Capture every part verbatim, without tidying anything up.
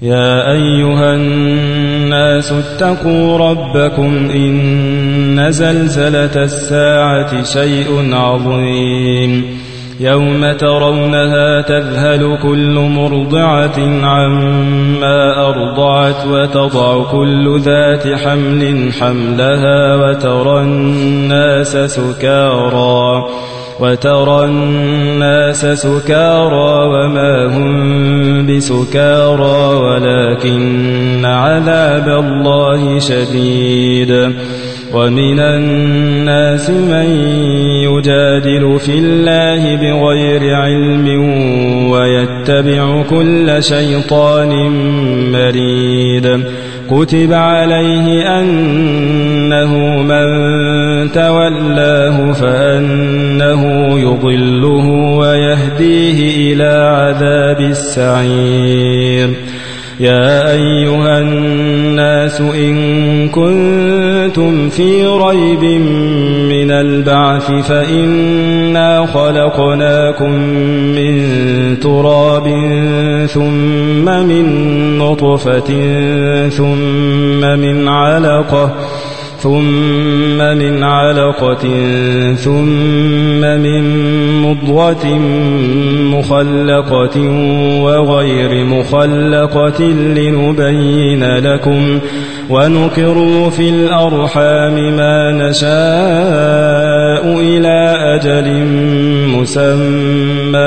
يا أيها الناس اتقوا ربكم إن زلزلة الساعة شيء عظيم يوم ترونها تذهل كل مرضعة عما أرضعت وتضع كل ذات حمل حملها وترى الناس سكارى وترى الناس سكارى وما هم بسكارى ولكن عذاب الله شديد ومن الناس من يجادل في الله بغير علم ويتبع كل شيطان مريد كتب عليه أنه من تولاه فأنه يضله ويهديه إلى عذاب السعير يا أيها الناس إن كنتم في ريب من البعث فإنا خلقناكم من تراب ثم من نطفة ثم من علقة ثم من علقة ثم من مضغة مخلقة وغير مخلقة لنبين لكم ونقر في الأرحام ما نشاء إلى أجل مسمى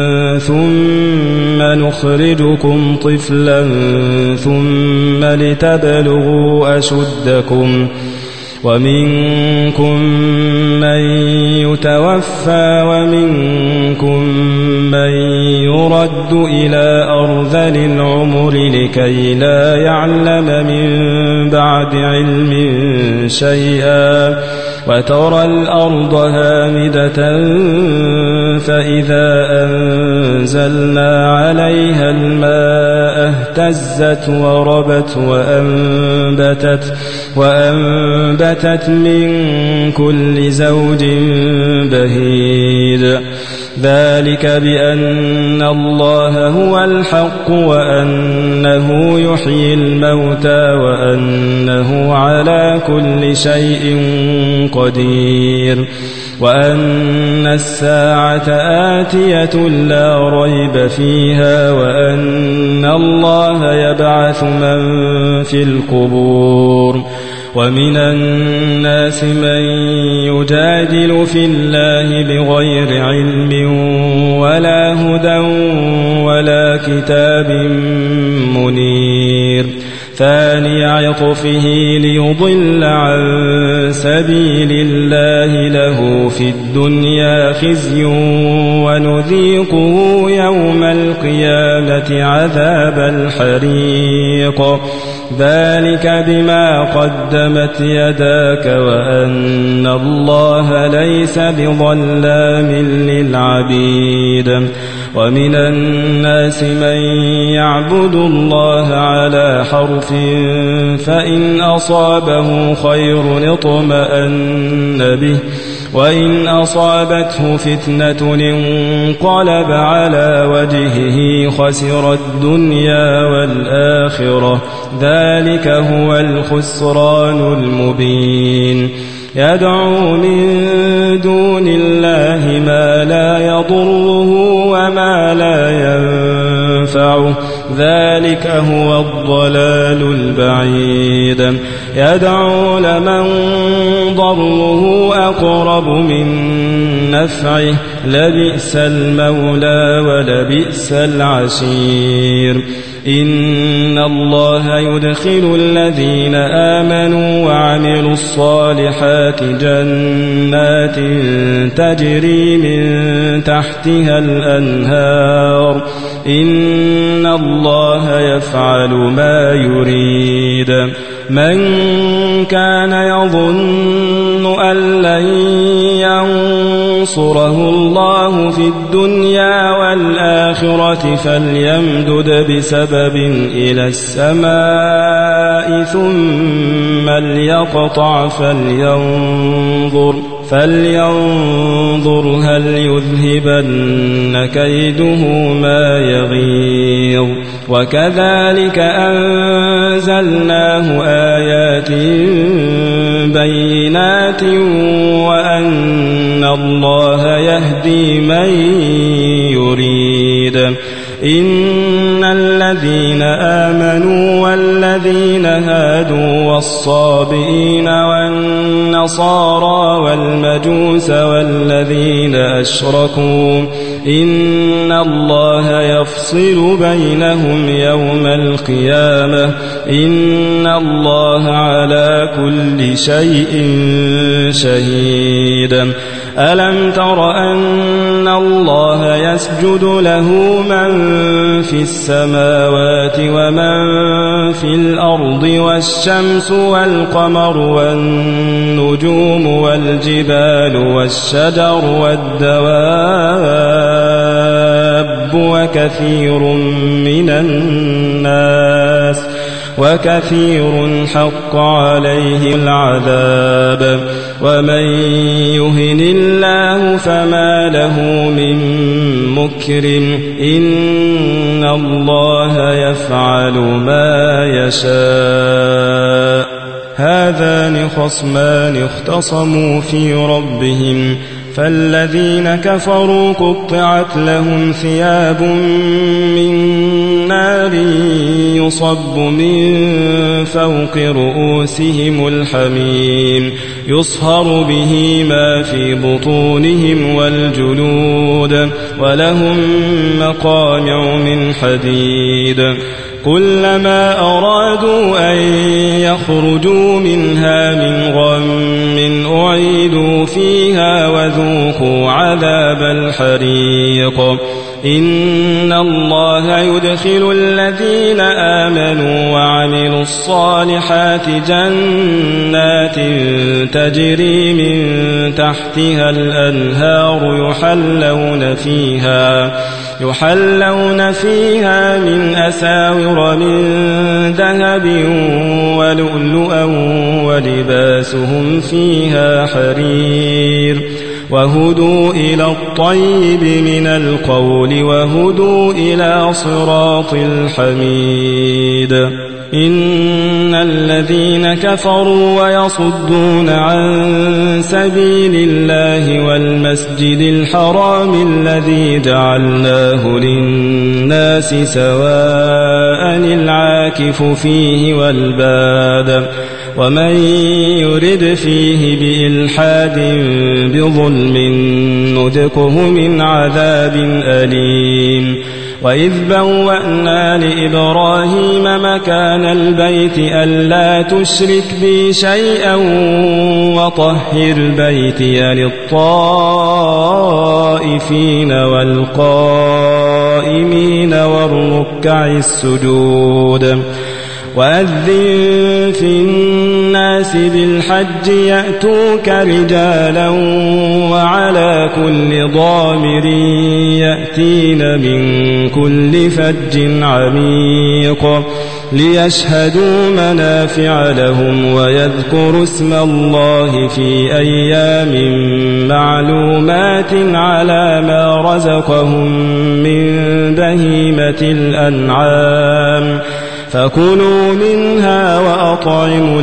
ثم نخرجكم طفلا ثم لتبلغوا أشدكم ومنكم من يتوفى ومنكم من يرد إلى أرذل العمر لكي لا يعلم من بعد علم شيئا وترى الأرض هامدة فإذا أنزلنا عليها الماء اهتزت وربت وأنبتت, وأنبتت من كل زوج بهيج ذلك بأن الله هو الحق وأنه يحيي الموتى وأنه على كل شيء قدير وأن الساعة آتية لا ريب فيها وأن الله يبعث من في القبور ومن الناس من يجادل في الله بغير علم ولا هدى ولا كتاب منير ثاني عطفه ليضل عن سبيل الله له في الدنيا خزي ونذيقه يوم القيامة عذاب الحريق ذلك بما قدمت يداك وأن الله ليس بظلام للعبيد ومن الناس من يعبد الله على حرف فإن أصابه خير اطمأن به وإن أصابته فتنة انقلب على وجهه خسر الدنيا والآخرة ذلك هو الخسران المبين يدعو من دون الله ما لا يضره وما لا ينفعه ذلك هو الضلال البعيد يدعو لمن ضره أقرب من نفعه لبئس المولى ولبئس العشير إن الله يدخل الذين آمنوا وعملوا الصالحات جنات تجري من تحتها الأنهار إن الله يفعل ما يريد من كان يظن أن لن ينصره الله في الدنيا والآخرة فليمدد بسبب إلى السماء ثم ليقطع فلينظر فلينظر هل يذهبن كيده ما يغيظ وكذلك أنزلناه آيات بينات وأن الله يهدي من يريد إن الذين آمنوا والذين هادوا والصابئين والنصارى والمجوس والذين أشركوا إن الله يفصل بينهم يوم القيامة إن الله على كل شيء شهيد ألم تر أن الله يسجد له من في السماوات ومن في الأرض والشمس والقمر والنجوم والجبال والشجر والدواب وكثير من الناس وكثير حق عليه العذاب ومن يهن الله فما له من مكرم إن الله يفعل ما يشاء هذان خصمان اختصموا في ربهم فالذين كفروا قطعت لهم ثياب من نار يصب من فوق رؤوسهم الحميم يصهر به ما في بطونهم والجلود ولهم مقامع من حديد كلما أرادوا أن يخرجوا منها من غم أعيدوا فيها وذوقوا عذاب الحريق إن الله يدخل الذين آمنوا وعملوا الصالحات جنات تجري من تحتها الأنهار يحلون فيها يحلون فيها من أساور من ذهب ولؤلؤا ولباسهم فيها حرير وهدوا إلى الطيب من القول وهدوا إلى صراط الحميد إن الذين كفروا ويصدون عن سبيل الله والمسجد الحرام الذي جعلناه للناس سواء العاكف فيه والباد ومن يرد فيه بإلحاد بظلم نذقه من عذاب أليم وإذ بوأنا لإبراهيم مكان البيت ألا تشرك بي شيئا وطهر بيتي للطائفين والقائمين والركع السجود وأذن في الناس بالحج يأتوك رجالا وعلى كل ضامر يأتين من كل فج عميق ليشهدوا منافع لهم ويذكروا اسم الله في أيام معلومات على ما رزقهم من بهيمة الأنعام فكلوا منها وأطعموا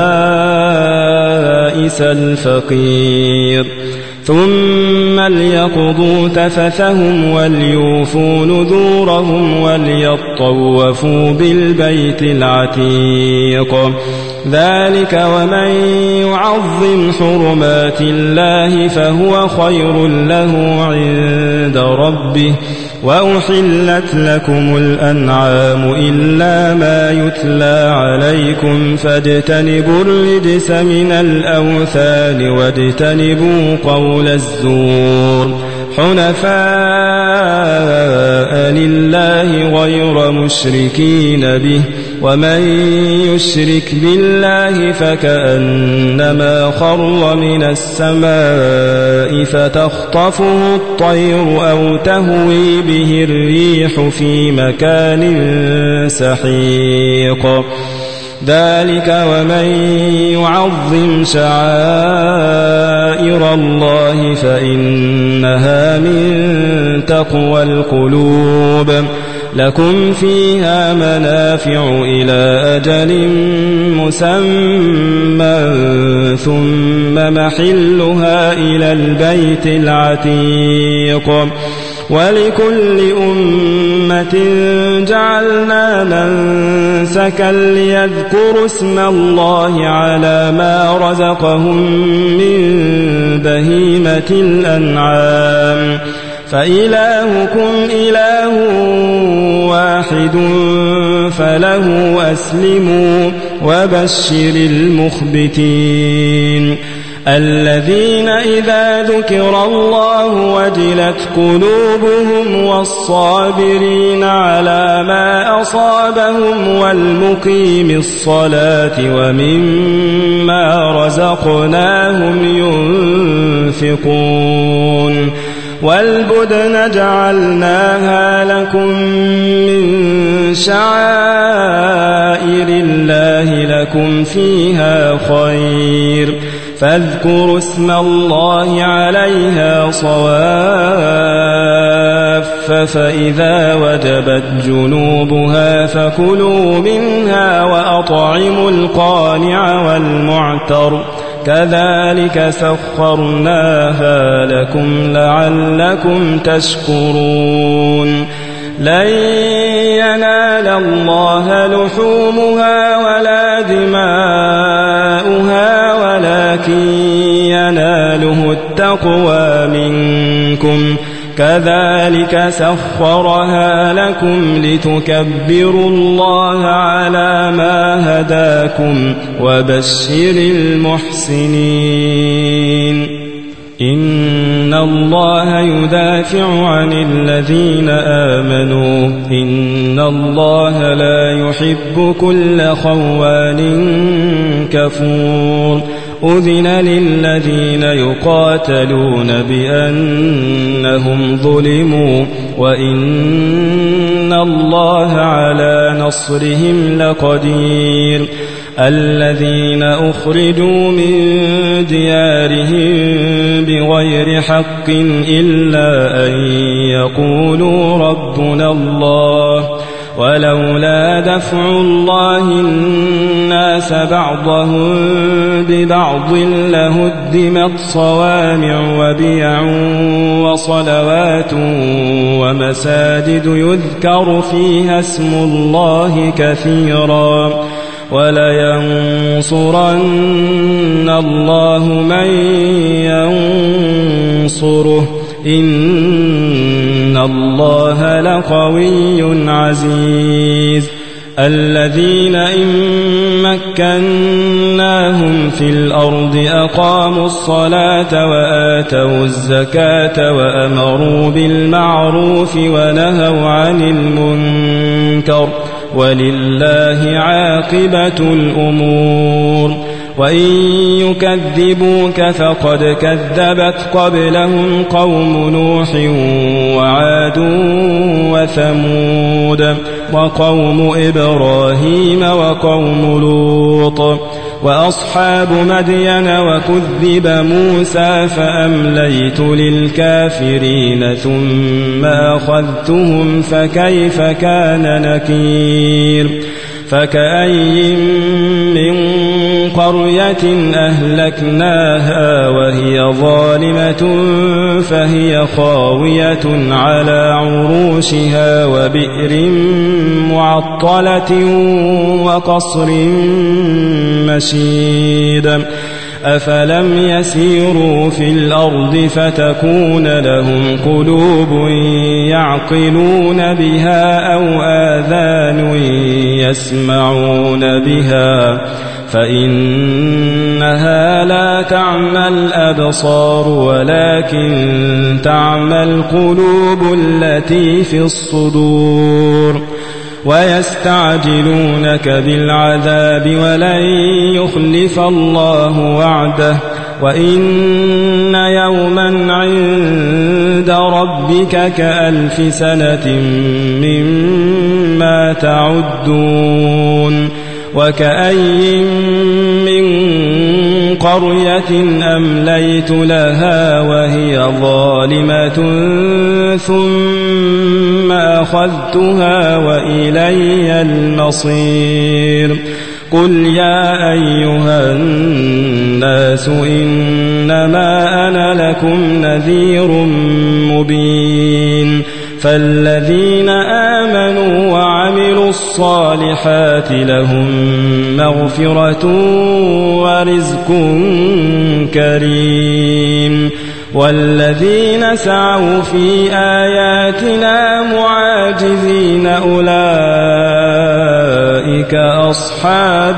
البائس الفقير ثم ليقضوا تفثهم وليوفوا نذورهم وليطوفوا بالبيت العتيق ذلك ومن يعظم حرمات الله فهو خير له عند ربه وأحلت لكم الأنعام إلا ما يتلى عليكم فاجتنبوا الرجس من الأوثان واجتنبوا قول الزور حنفاء لله غير مشركين به ومن يشرك بالله فكأنما خر من السماء فتخطفه الطير أو تهوي به الريح في مكان سحيق ذلك ومن يعظم شعائر شعائر الله فإنها من تقوى القلوب لكم فيها منافع إلى أجل مسمى ثم محلها إلى البيت العتيق ولكل أمة جعلنا منسكا ليذكروا اسم الله على ما رزقهم من بهيمة الأنعام فإلهكم إله واحد فله أسلموا وبشر المخبتين الذين إذا ذكر الله وجلت قلوبهم والصابرين على ما أصابهم والمقيم الصلاة ومما رزقناهم ينفقون والبدن جعلناها لكم من شعائر الله لكم فيها خير فاذكروا اسم الله عليها صواف فإذا وجبت جنوبها فكلوا منها وأطعموا القانع والمعتر كذلك سخرناها لكم لعلكم تشكرون لن ينال الله لحومها ولا دماؤها ولكن يناله التقوى منكم كذلك سخرها لكم لتكبروا الله على ما هداكم وبشر المحسنين إن الله يدافع عن الذين آمنوا إن الله لا يحب كل خوان كفور أذن للذين يقاتلون بأنهم ظلموا وإن الله على نصرهم لقدير الذين أخرجوا من ديارهم بغير حق إلا أن يقولوا ربنا الله ولولا دفع الله الناس بعضهم ببعض لهدمت صوامع وبيع وصلوات ومساجد يذكر فيها اسم الله كثيرا ولينصرن الله من ينصره إن الله لقوي عزيز الذين إن مكناهم في الأرض أقاموا الصلاة وآتوا الزكاة وأمروا بالمعروف ونهوا عن المنكر ولله عاقبة الأمور وإن يكذبوك فقد كذبت قبلهم قوم نوح وعاد وثمود وقوم إبراهيم وقوم لوط وأصحاب مدين وكذب موسى فأمليت للكافرين ثم أخذتهم فكيف كان نكير فكأي من قرية أهلكناها وهي ظالمة فهي خاوية على عروشها وبئر معطلة وقصر مشيد أفلم يسيروا في الأرض فتكون لهم قلوب يعقلون بها أو آذان يسمعون بها فإنها لا تعمى الأبصار ولكن تعمى القلوب التي في الصدور ويستعجلونك بالعذاب ولن يخلف الله وعده وإن يوما عند ربك كألف سنة مما تعدون وكأي من قرية أمليت لها وهي ظالمة ثم أخذتها وإلي المصير قل يا أيها الناس إنما أنا لكم نذير مبين فالذين آمنوا وعملوا الصالحات لهم مغفرة ورزق كريم والذين سعوا في آياتنا معاجزين أولئك أصحاب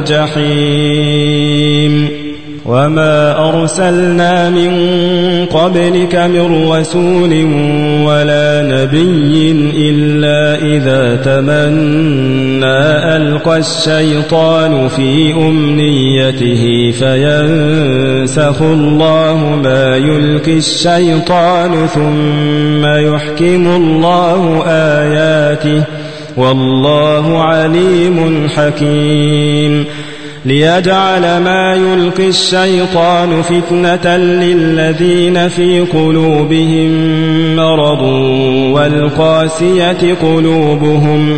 الجحيم وما أرسلنا من قبلك من رسول ولا نبي إلا إذا تمنى ألقى الشيطان في أمنيته فينسخ الله ما يلقي الشيطان ثم يحكم الله آياته والله عليم حكيم ليجعل ما يلقي الشيطان فتنة للذين في قلوبهم مرض والقاسية قلوبهم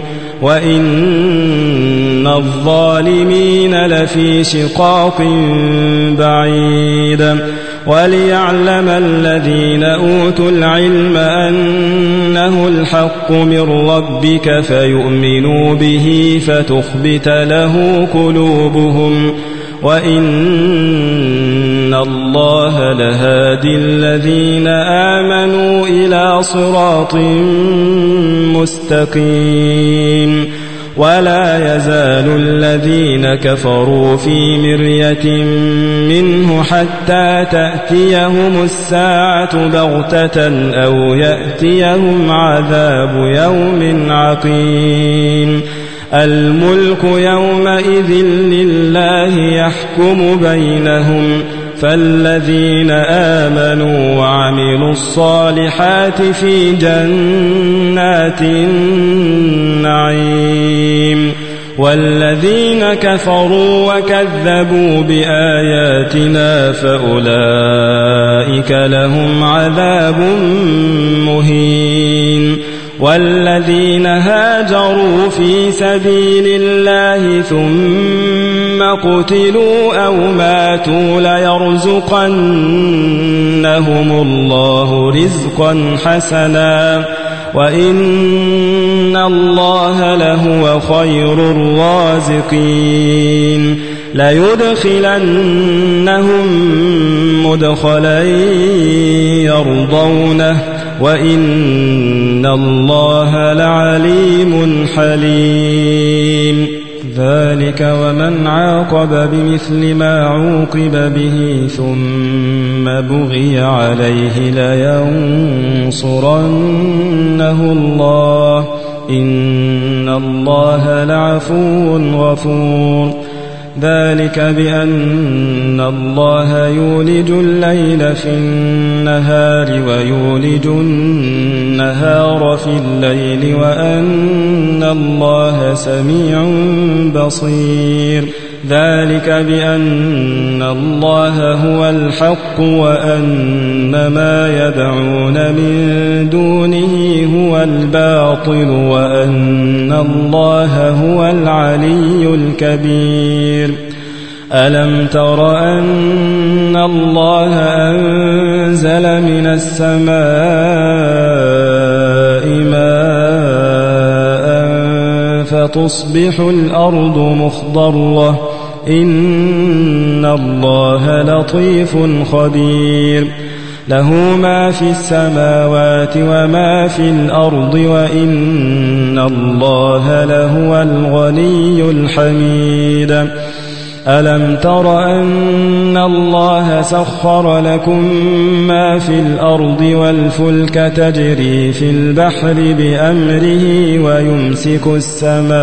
وإن الظالمين لفي شقاق بعيد وليعلم الذين أوتوا العلم أنه الحق من ربك فيؤمنوا به فتخبت له قلوبهم وإن الله لهادي الذين آمنوا إلى صراط مستقيم ولا يزال الذين كفروا في مرية منه حتى تأتيهم الساعة بغتة أو يأتيهم عذاب يوم عقيم الملك يومئذ لله يحكم بينهم فالذين آمنوا وعملوا الصالحات في جنات النعيم والذين كفروا وكذبوا بآياتنا فأولئك لهم عذاب مهين والذين هاجروا في سبيل الله ثم قتلوا أو ماتوا ليرزقنهم الله رزقا حسنا وإن الله لهو خير الرازقين ليدخلنهم مدخلا يرضونه وإن الله لعليم حليم ذلك ومن عاقب بمثل ما عوقب به ثم بغي عليه لينصرنه الله إن الله لعفو غفور ذلك بأن الله يولج الليل في النهار ويولج النهار في الليل وأن الله سميع بصير ذلك بأن الله هو الحق وأن ما يدعون من دونه هو الباطل وأن الله هو العلي الكبير ألم تر أن الله أنزل من السماء ماء فتصبح الأرض مخضرة إن الله لطيف خبير له ما في السماوات وما في الأرض وإن الله لهو الغني الحميد ألم تر أن الله سخر لكم ما في الأرض والفلك تجري في البحر بأمره ويمسك السماء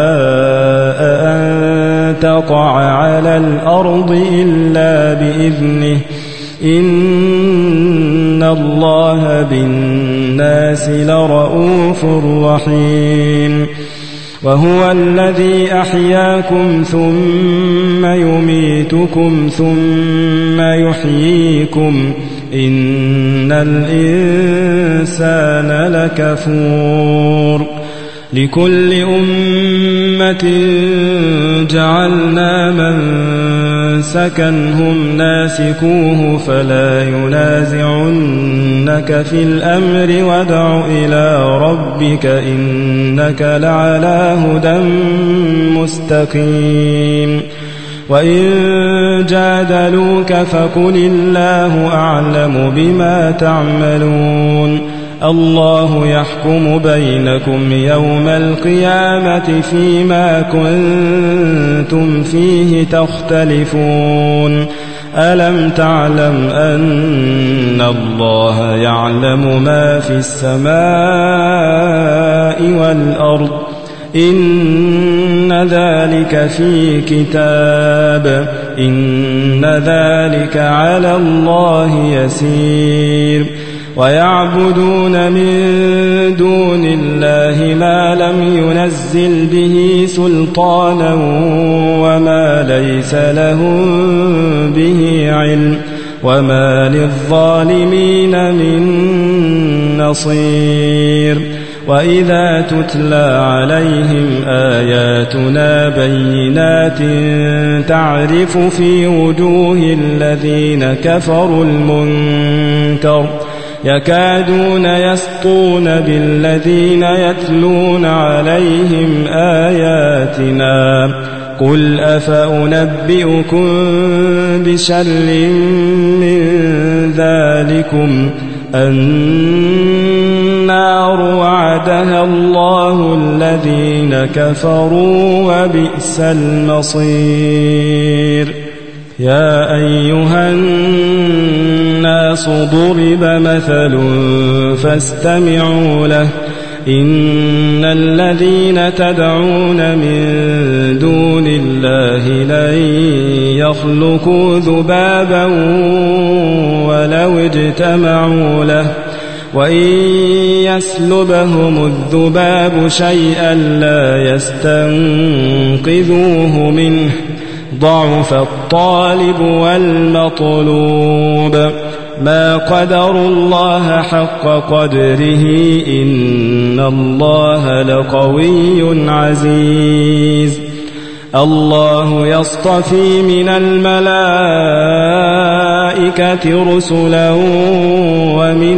أن تقع على الأرض إلا بإذنه إن الله بالناس لرؤوف رحيم وهو الذي أحياكم ثم يميتكم ثم يحييكم إن الإنسان لكفور لكل أمة جعلنا منسكا هم ناسكوه فلا ينازعنك في الأمر وادع إلى ربك إنك لعلى هدى مستقيم وإن جادلوك فقل الله أعلم بما تعملون الله يحكم بينكم يوم القيامة فيما كنتم فيه تختلفون ألم تعلم أن الله يعلم ما في السماء والأرض إن ذلك في كتاب إن ذلك على الله يسير ويعبدون من دون الله ما لم ينزل به سلطانا وما ليس لهم به علم وما للظالمين من نصير وإذا تتلى عليهم آياتنا بينات تعرف في وجوه الذين كفروا المنكر يكادون يسطون بالذين يتلون عليهم آياتنا قل أفأنبئكم بشر من ذلكم النار وعدها الله الذين كفروا وبئس المصير يا أيها الناس ضرب مثل فاستمعوا له إن الذين تدعون من دون الله لن يخلقوا ذبابا ولو اجتمعوا له وإن يسلبهم الذباب شيئا لا يستنقذوه منه ضعف الطالب والمطلوب ما قدروا الله حق قدره إن الله لقوي عزيز الله يصطفي من الملائكة رسلا ومن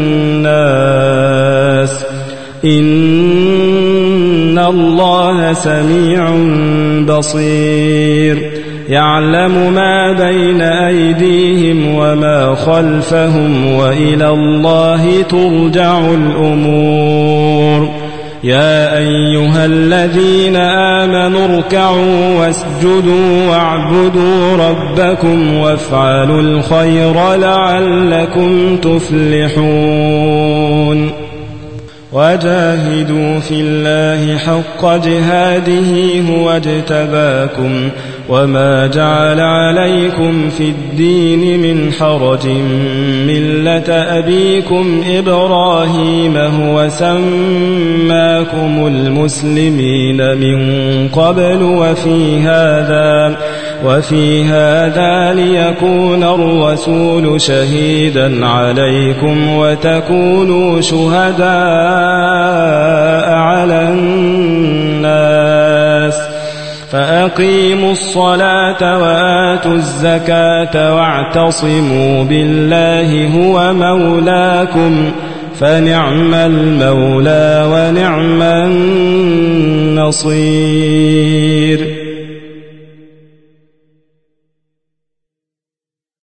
الناس إن الله سميع بصير يعلم ما بين أيديهم وما خلفهم وإلى الله ترجع الأمور يا أيها الذين آمنوا اركعوا واسجدوا واعبدوا ربكم وافعلوا الخير لعلكم تفلحون وجاهدوا في الله حق جهاده هو اجتباكم وما جعل عليكم في الدين من حرج ملة أبيكم إبراهيم هو سماكم المسلمين من قبل وفي هذا وفي هذا ليكون الرسول شهيدا عليكم وتكونوا شهداء على الناس فأقيموا الصلاة وآتوا الزكاة واعتصموا بالله هو مولاكم فنعم المولى ونعم النصير